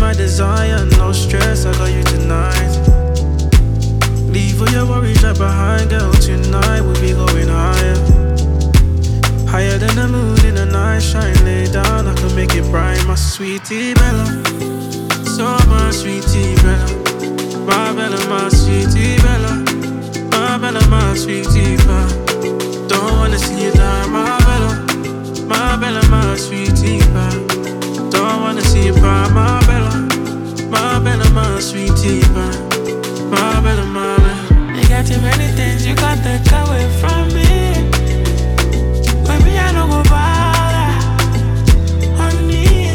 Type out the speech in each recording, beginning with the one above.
my desire, no stress, I got you tonight. Leave all your worries right behind, girl, tonight we'll be going higher. Higher than the moon in the night, shine, lay down, I can make it bright. My sweetie Bella, so my sweetie Bella, my Bella, my sweetie Bella, my Bella, my sweetie Bella. Don't wanna see you die, my Bella, my Bella, my sweetie Bella. Don't wanna see you cry, my Bella, my Bella, my sweetie Bella, my Bella, my Bella. You got too many things you can't take away from me. With me, I don't go bother, honey.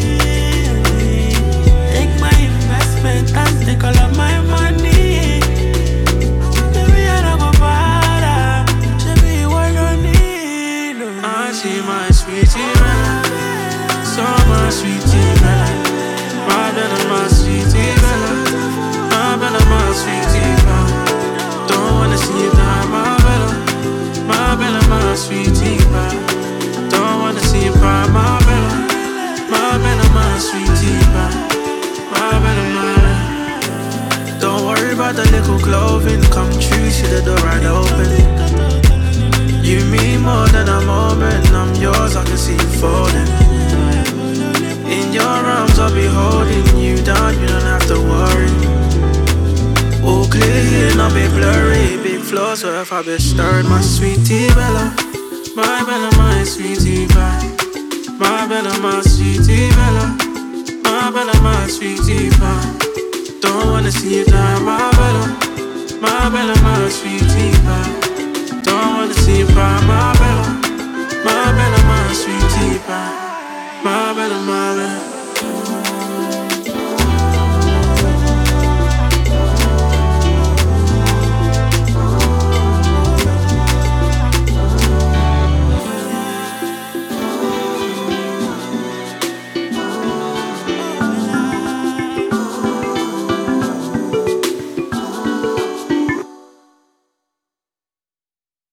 Take my investment and take all of my money. Baby, I don't go bother. Baby, you don't need no. I see my sweetie Bella, so my sweetie Bella, my Bella, my sweetie Bella, my Bella, my sweetie Bella. Don't wanna see you die, my Bella, my Bella, my sweetie Bella. Don't wanna see you cry, my Bella, my Bella, my sweetie Bella, my Bella, my Bella. Don't worry about the little clothing, come true, see the door right open. You mean more than a moment, I'm yours, I can see you falling. In your arms I'll be holding you down, you don't have to worry. All clear here, not be blurry. Big floors where if I be stirred. My sweetie Bella, my Bella, my sweetie Bella, my Bella, my sweetie Bella, my Bella, my sweetie Bella. Don't wanna see you die, my Bella, my Bella, my sweetie Bella. Don't wanna see you cry, my Bella, my Bella, my sweetie Bella, my Bella, my Bella.